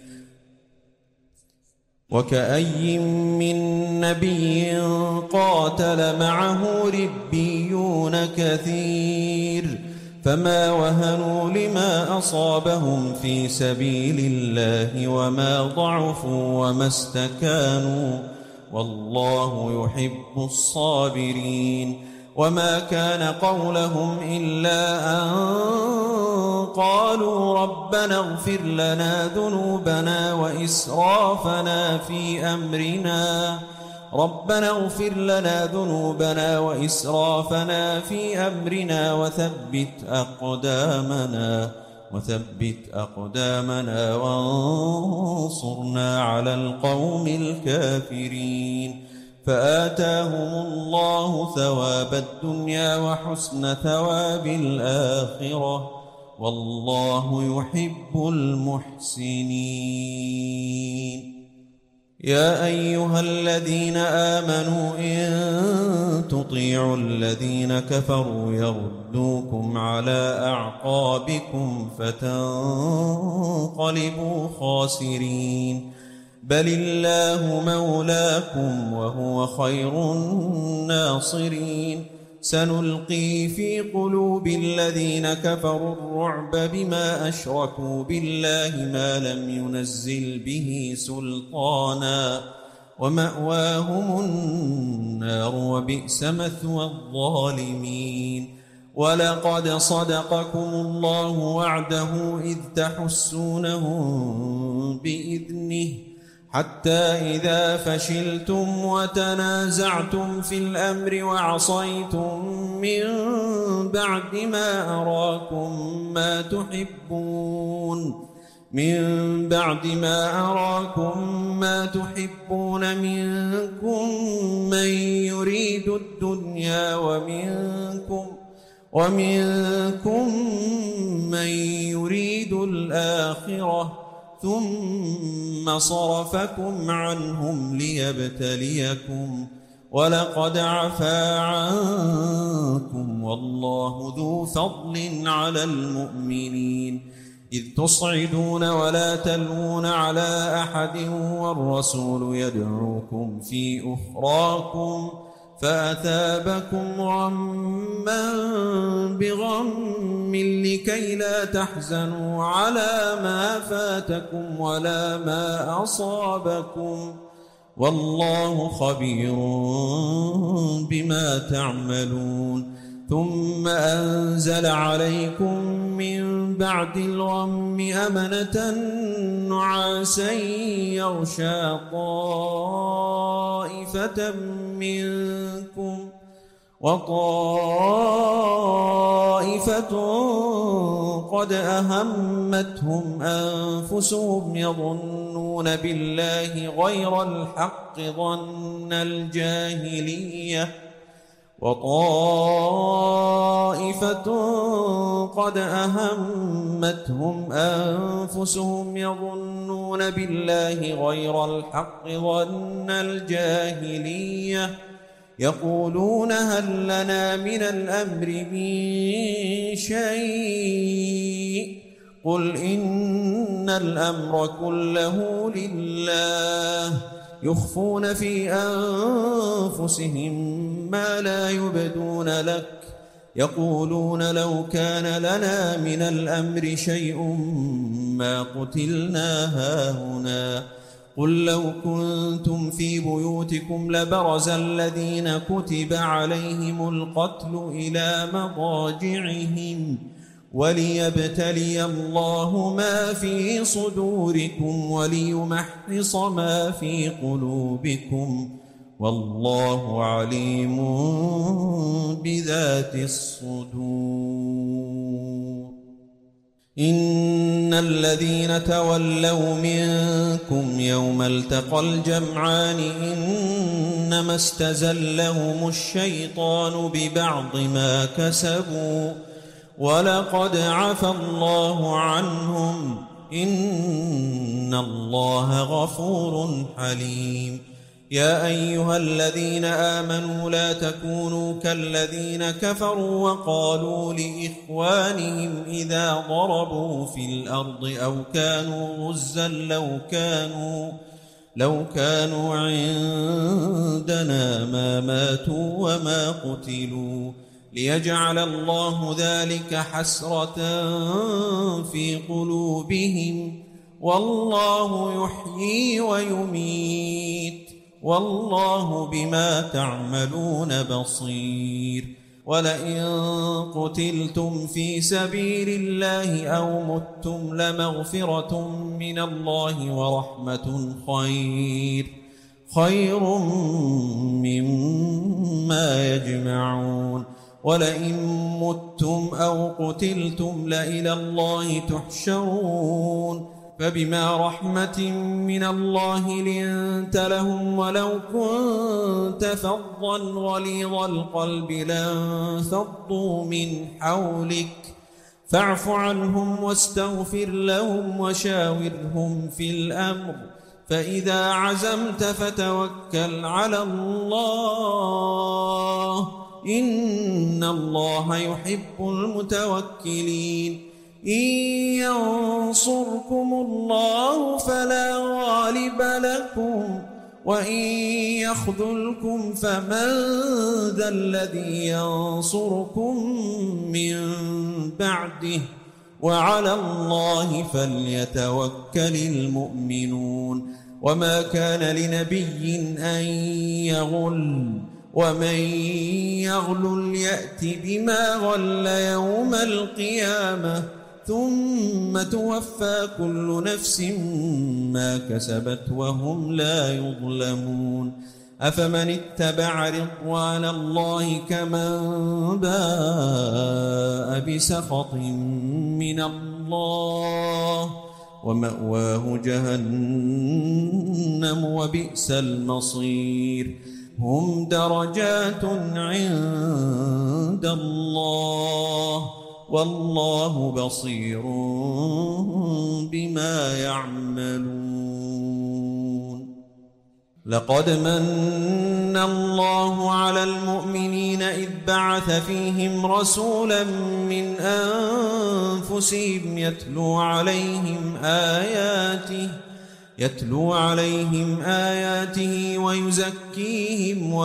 وكأي من نبي قاتل معه ربيون كثير فما وهنوا لما أصابهم في سبيل الله وما ضعفوا وما استكانوا والله يحب الصابرين. وما كان قولهم إلا أن قالوا ربنا اغفر لنا ذنوبنا وإسرافنا في أمرنا وثبت أقدامنا وانصرنا على القوم الكافرين. فآتاهم الله ثواب الدنيا وحسن ثواب الآخرة والله يحب المحسنين. يا أيها الذين آمنوا إن تطيعوا الذين كفروا يردوكم على أعقابكم فتنقلبوا خاسرين. بل الله مولاكم وهو خير الناصرين. سنلقي في قلوب الذين كفروا الرعب بما أشركوا بالله ما لم ينزل به سلطانا ومأواهم النار وبئس مثوى الظالمين. ولقد صدقكم الله وعده إذ تحسونهم بإذنه حتى إذا فشلتم وتنازعتم في الأمر وعصيتم من بعد ما أراكم ما تحبون منكم من يريد الدنيا ومنكم من يريد الآخرة ثم صرفكم عنهم ليبتليكم ولقد عفا عنكم والله ذو فضل على المؤمنين إذ تصعدون ولا تلوون على أحد والرسول يدعوكم في أخراكم فأثابكم غما بغم لكي لا تحزنوا على ما فاتكم ولا ما أصابكم والله خبير بما تعملون ثم أنزل عليكم من بعد الغم أمنة نعاسا يغشى طائفة منكم وطائفة قد أهمتهم أنفسهم يظنون بالله غير الحق ظن الجاهلية وطائفة قد أهمتهم أنفسهم يظنون بالله غير الحق ظن الجاهلية يقولون هل لنا من الأمر من شيء قل إن الأمر كله لله يخفون في أنفسهم ما لا يبدون لك يقولون لو كان لنا من الأمر شيء ما قتلنا هاهنا قل لو كنتم في بيوتكم لبرز الذين كتب عليهم القتل إلى مضاجعهم وليبتلي الله ما في صدوركم وليمحص ما في قلوبكم والله عليم بذات الصدور إن الذين تولوا منكم يوم التقى الجمعان إنما استزلهم الشيطان ببعض ما كسبوا ولقد عفى الله عنهم إن الله غفور حليم يا أيها الذين آمنوا لا تكونوا كالذين كفروا وقالوا لإخوانهم إذا ضربوا في الأرض أو كانوا غزا لو كانوا عندنا ما ماتوا وما قتلوا ليجعل الله ذلك حسرة في قلوبهم والله يحيي ويميت والله بما تعملون بصير ولئن قتلتم في سبيل الله أو متم لمغفرة من الله ورحمة خير مما يجمعون ولئن متم أو قتلتم لإلى الله تحشرون فبما رحمة من الله لنت لهم ولو كنت فظا غليظ القلب لانفضوا من حولك فاعف عنهم واستغفر لهم وشاورهم في الأمر فإذا عزمت فتوكل على الله إن الله يحب المتوكلين إن ينصركم الله فلا غالب لكم وإن يخذلكم فمن ذا الذي ينصركم من بعده وعلى الله فليتوكل المؤمنون وما كان لنبي أن يغل ومن يغل يأت بما غل يوم القيامة ثم توفى كل نفس ما كسبت وهم لا يظلمون أفمن اتبع رضوان الله كمن باء بسخط من الله ومأواه جهنم وبئس المصير هم درجات عند الله والله بصير بما يعملون. لقد من الله على المؤمنين إذ بعث فيهم رسولا من أنفسهم يتلو عليهم آياته ويزكيهم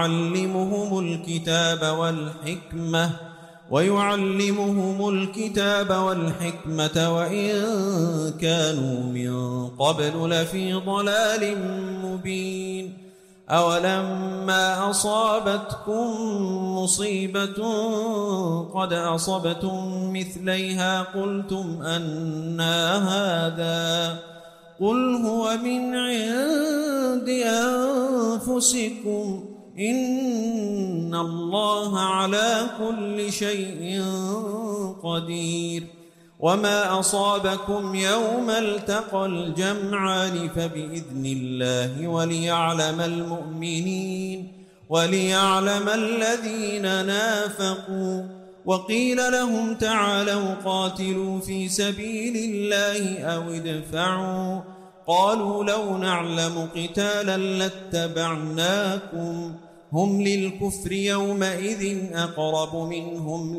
ويعلمهم الكتاب والحكمة وإن كانوا من قبل لفي ضلال مبين. أولما أصابتكم مصيبة قد أصبتم مثليها قلتم أنى هذا قل هو من عند أنفسكم إن الله على كل شيء قدير. وما أصابكم يوم التقى الجمعان فبإذن الله وليعلم الذين نافقوا. وقيل لهم تعالوا قاتلوا في سبيل الله أو ادفعوا قالوا لو نعلم قتالا لاتبعناكم هم للكفر يومئذ أقرب منهم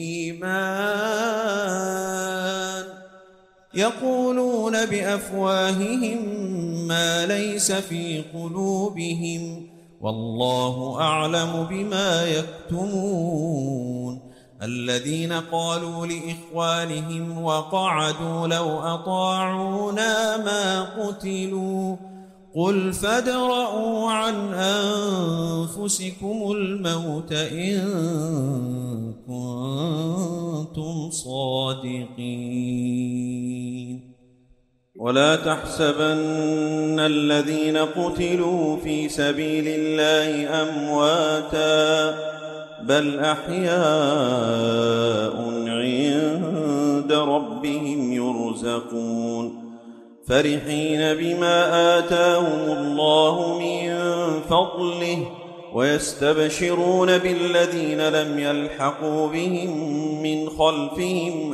للإيمان يقولون بأفواههم ما ليس في قلوبهم والله أعلم بما يكتمون. الذين قالوا لإخوانهم وقعدوا لو أطاعونا ما قتلوا قل فادرءوا عن أنفسكم الموت إن كنتم صادقين. ولا تحسبن الذين قتلوا في سبيل الله أمواتا بل أحياء عند ربهم يرزقون فرحين بما آتاهم الله من فضله ويستبشرون بالذين لم يلحقوا بهم من خلفهم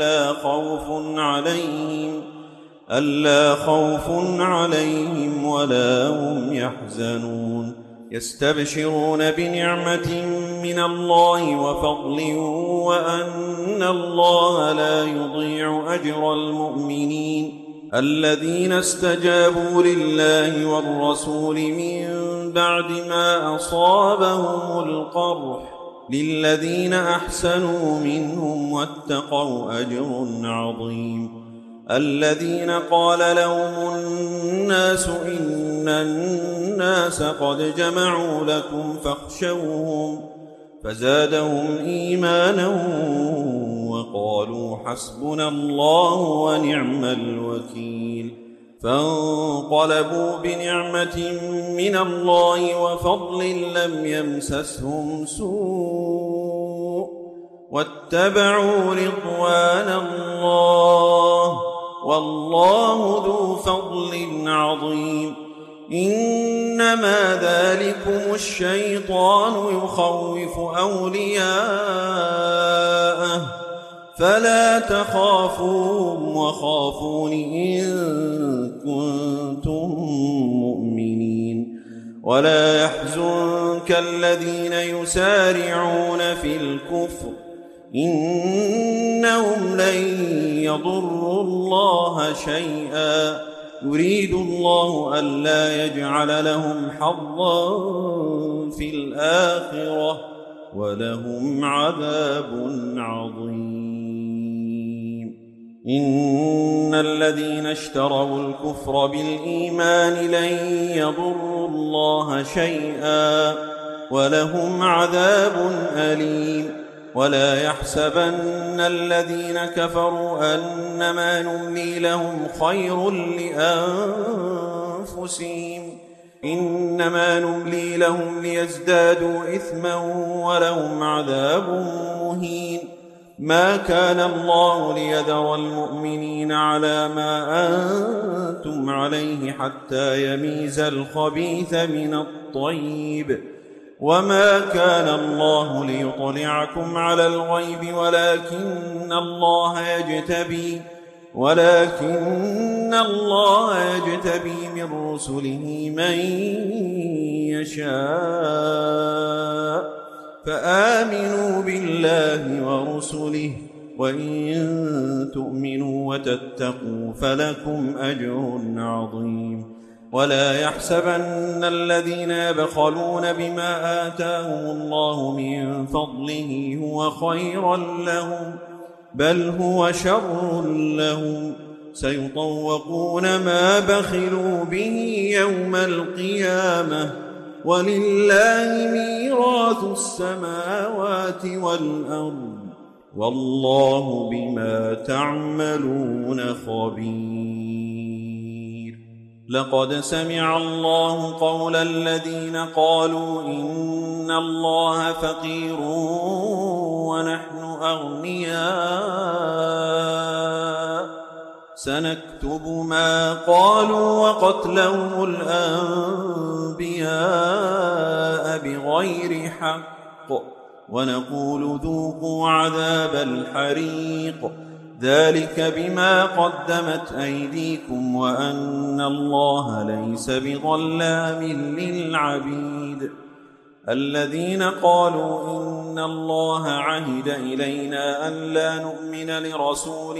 ألا خوف عليهم ولا هم يحزنون يستبشرون بنعمة من الله وفضل وأن الله لا يضيع أجر المؤمنين الذين استجابوا لله والرسول من بعد ما أصابهم القرح للذين أحسنوا منهم واتقوا أجر عظيم. الذين قال لهم الناس إن الناس قد جمعوا لكم فاخشوهم فزادهم إيمانا وقالوا حسبنا الله ونعم الوكيل. فانقلبوا بنعمة من الله وفضل لم يمسسهم سوء واتبعوا رضوان الله والله ذو فضل عظيم. إنما ذلكم الشيطان يخوف أولياءه فلا تخافوهم وخافون إن كنتم مؤمنين. ولا يحزنك الذين يسارعون في الكفر إنهم لن يضروا الله شيئا يريد الله ألا يجعل لهم حظا في الآخرة ولهم عذاب عظيم. إن الذين اشتروا الكفر بالإيمان لن يضروا الله شيئا ولهم عذاب أليم. ولا يحسبن الذين كفروا أنما نملي لهم خير لأنفسهم إنما نملي لهم ليزدادوا إثما ولهم عذاب مهين. ما كان الله ليذر المؤمنين على ما أنتم عليه حتى يميز الخبيث من الطيب وما كان الله ليطلعكم على الغيب ولكن الله يجتبي من رسله من يشاء فآمنوا بالله ورسله وإن تؤمنوا وتتقوا فلكم أجر عظيم ولا يحسبن الذين يبخلون بما آتاهم الله من فضله هو خيرا لهم بل هو شر لهم سيطوقون ما بخلوا به يوم القيامة ولله ميراث السماوات والأرض والله بما تعملون خبير. لقد سمع الله قول الذين قالوا إن الله فقير ونحن أغنياء سنكتب ما قالوا وقتلهم الأنبياء بغير حق ونقول ذوقوا عذاب الحريق ذلك بما قدمت أيديكم وأن الله ليس بظلام للعبيد. الذين قالوا إن الله عهد إلينا أن لا نؤمن لرسول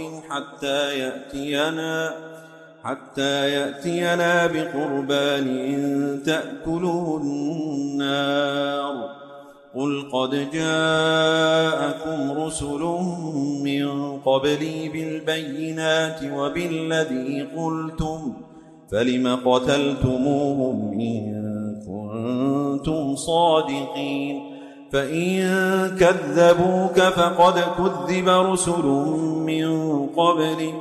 حتى يأتينا بقربان تأكله النار قل قد جاءكم رسل من قبلي بالبينات وبالذي قلتم فلم قتلتموهم إن كنتم صادقين فإن كذبوك فقد كذب رسل من قبلك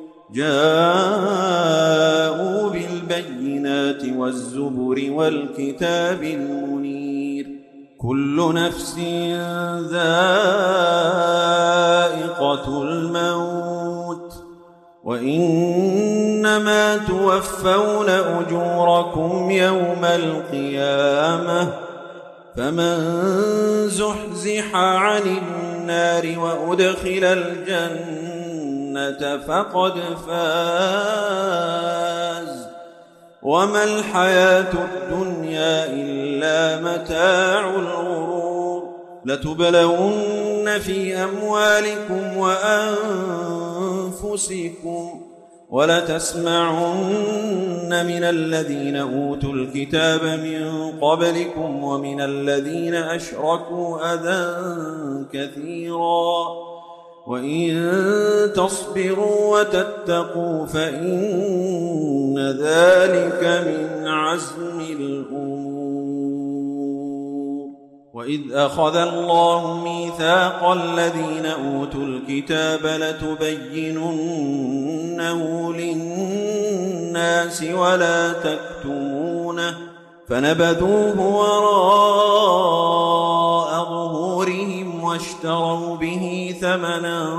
جاءوا بالبينات والزبر والكتاب المنير كل نفس ذائقة الموت وإنما توفون أجوركم يوم القيامة فمن زحزح عن النار وأدخل الجنة فقد فاز وما الحياة الدنيا إلا متاع الغرور. لتبلون في أموالكم وأنفسكم ولتسمعن من الذين أوتوا الكتاب من قبلكم ومن الذين أشركوا أذى كثيرا وإن تصبروا وتتقوا فإن ذلك من عزم الأمور. وإذ أخذ الله ميثاق الذين أوتوا الكتاب لتبيننه للناس ولا تكتمونه فنبذوه وراء ظهورهم واشتروا به ثمنا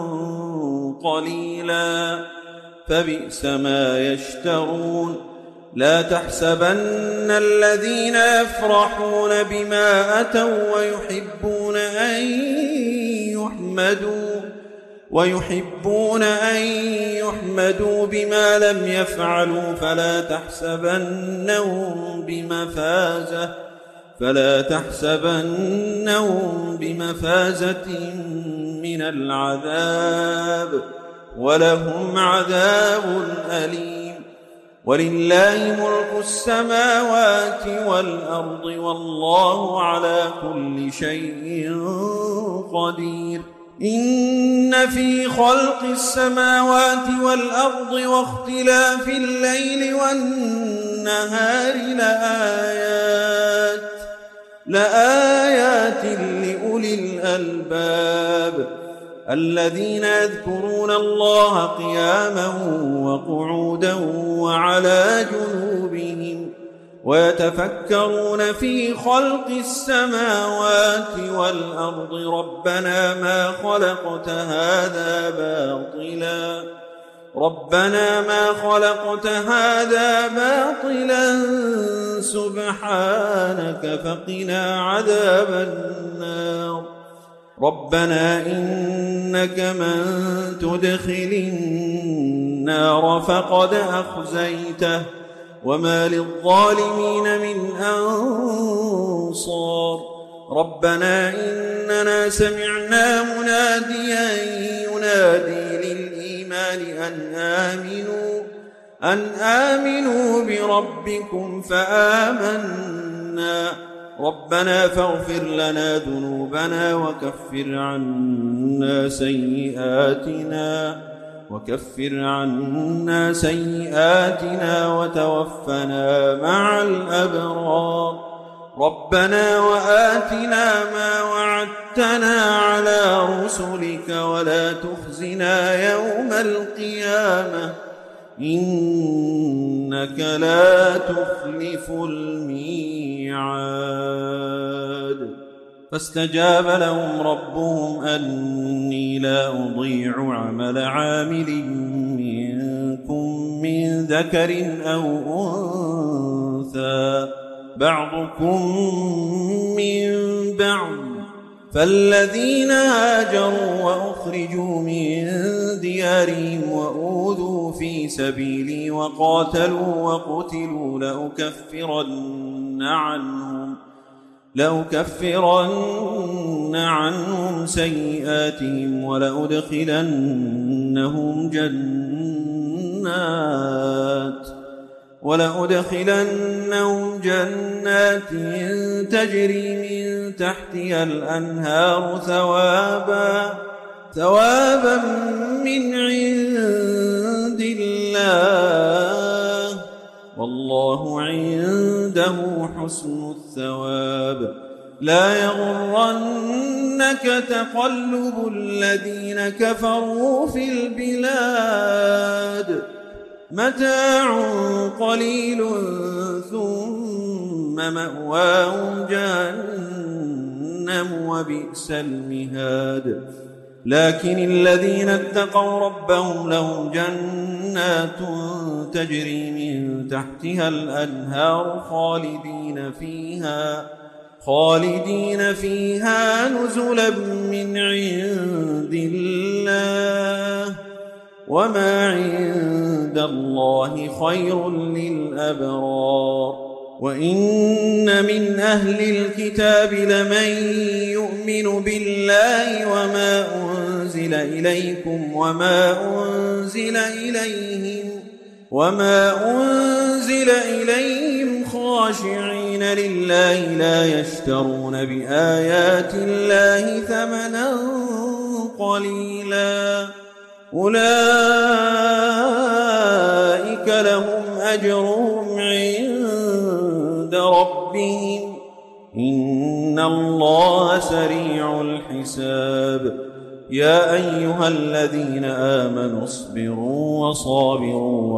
قليلا فبئس ما يشترون. لا تحسبن الذين يفرحون بما أتوا ويحبون أن يحمدوا بما لم يفعلوا فلا تحسبنهم بمفازة من العذاب ولهم عذاب أليم. ولله ملك السماوات والأرض والله على كل شيء قدير. إن في خلق السماوات والأرض واختلاف الليل والنهار لآيات لأولي الألباب الذين يذكرون الله قياما وقعودا وعلى جنوبهم ويتفكرون في خلق السماوات والأرض ربنا ما خلقت هذا باطلا ربنا ما خلقت هذا باطلا سبحانك فقنا عذاب النار ربنا إنك من تدخل النار فقد أخزيته وما للظالمين من أنصار ربنا إننا سمعنا مناديا ينادي للإيمان أن آمنوا بربكم فآمنا ربنا فاغفر لنا ذنوبنا وكفر عنا سيئاتنا وتوفنا مع الأبرار ربنا وآتنا ما وعدتنا على رسلك ولا تخزنا يوم القيامة إنك لا تخلف الميعاد فاستجاب لهم ربهم أني لا أضيع عمل عامل منكم من ذكر أو أنثى بعضكم من بعض فالذين هاجروا وأخرجوا من ديارهم وأوذوا في سبيلي وقاتلوا وقتلوا لأكفرن عنهم سيئاتهم ولأدخلنهم جنات تجري من تحتها الأنهار ثوابا من عند الله والله عنده حسن الثواب لا يغرنك تقلب الذين كفروا في البلاد متاع قليل ثم مأواهم جهنم وبئس المهاد لكن الذين اتقوا ربهم لهم جنات تجري من تحتها الأنهار خالدين فيها نزلا من عند الله وما عند الله خير للأبرار وإن من أهل الكتاب لمن يؤمن بالله وما أنزل إليكم وما أنزل إليهم خاشعين لله لا يشترون بآيات الله ثمنا قليلا أولئك لهم أجرهم عند ربهم إن الله سريع الحساب يا أيها الذين آمنوا اصبروا وصابروا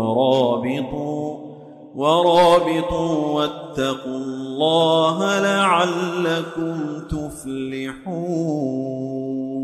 ورابطوا واتقوا الله لعلكم تفلحون